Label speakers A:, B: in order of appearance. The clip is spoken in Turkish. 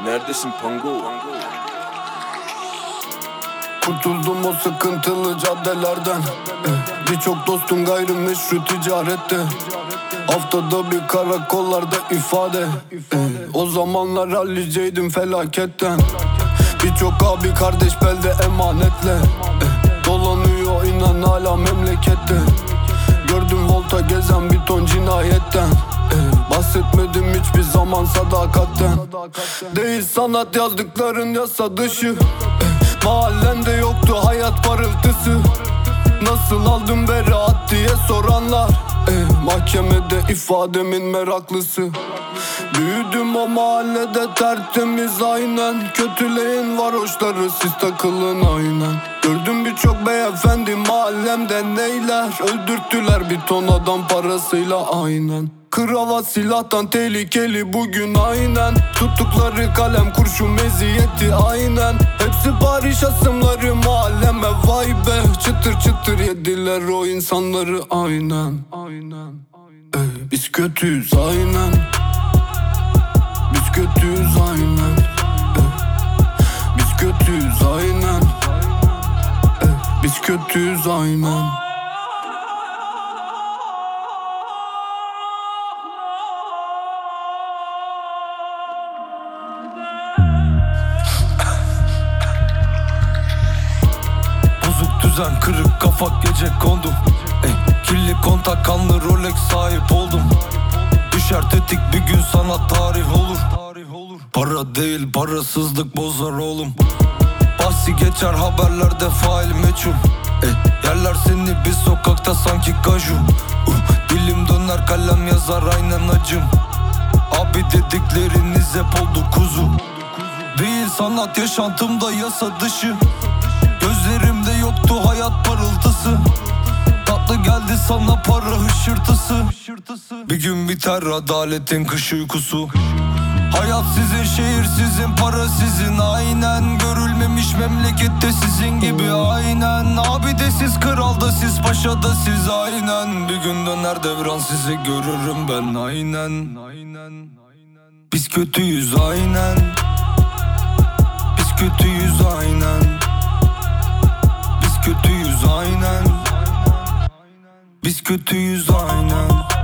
A: Neredesin Pango?
B: Kurtuldum o sıkıntılı caddelerden. Birçok dostum gayrimeşru ticarette. Haftada bir karakollarda ifade. O zamanlar halliceydim felaketten. Birçok abi kardeş belde emanetle. Dolanıyor inan hala memlekette. Gördüm volta gezen bir ton cinayetten. Bahsetmedim hiçbir zaman sadakatten. Değil sanat yazdıkların yasa dışı. Mahallende yoktu hayat parıltısı. Nasıl aldım beraat diye soranlar. Mahkemede ifademin meraklısı. Büyüdüm o mahallede tertemiz aynen. Kötüleyin varoşları siz takılın aynen. Gördüm birçok beyefendi mahallemde neyler. Öldürttüler bir ton adam parasıyla aynen. Kravat silahtan tehlikeli bugün aynen. Tuttukları kalem kurşun meziyeti aynen. Hepsi Paris asımları mahalleme vay be. Çıtır çıtır yediler o insanları aynen. Biz kötüyüz aynen. Biz kötüyüz aynen. Biz kötüyüz aynen. Biz kötüyüz aynen.
C: Bozuk düzen, kırık kafa, gece kondum. Kirli kontak, kanlı Rolex sahip oldum. Düşer tetik, bir gün sana tarih olur. Para değil parasızlık bozar oğlum. Bahsi geçer haberlerde fail meçhul. Yerler seni bir sokakta sanki kaju. Dilim döner kalem yazar aynen acım. Abi dedikleriniz hep oldu kuzu. Değil sanat yaşantımda yasa dışı. Gözlerimde yoktu hayat parıltısı. Tatlı geldi sana para hışırtısı. Bir gün biter adaletin kış uykusu. Hayat sizin, şehir sizin, para sizin aynen. Görülmemiş memlekette sizin gibi aynen. Abi de siz, kral da siz, paşa da siz aynen. Bir gün döner devran sizi görürüm ben aynen. Biz kötüyüz aynen. Biz kötüyüz aynen. Biz kötüyüz aynen. Biz kötüyüz aynen.